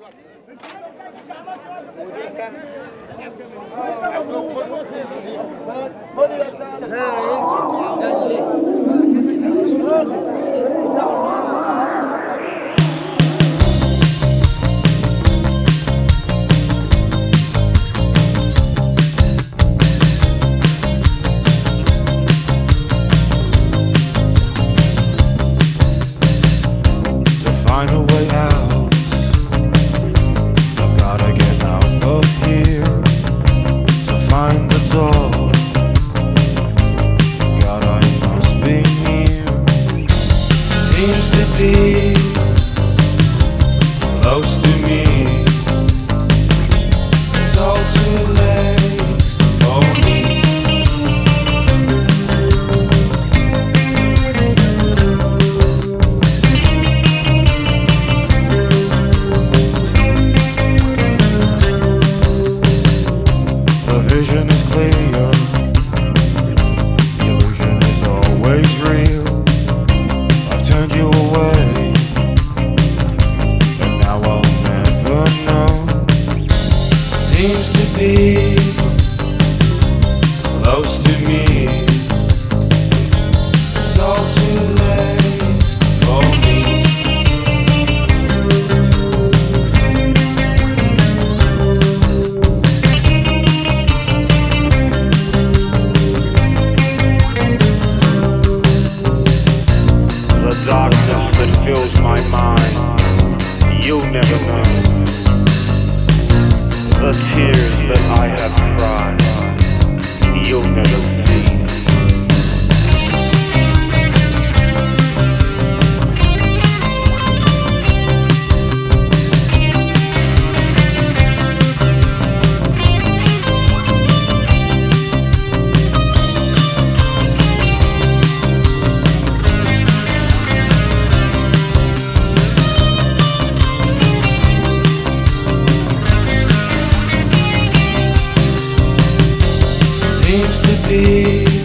Find a way out. I've gotta get out of here. To find the door, God, I must be near. Seems to be close to me. It's all too late for me. The vision is clear, the illusion is always real. I've turned you away, and now I'll never know. Seems to be close to me. It's all too late for me. The darkness that fills my mind, you'll never know. The tears that I have cried, you'll never see. Seems to be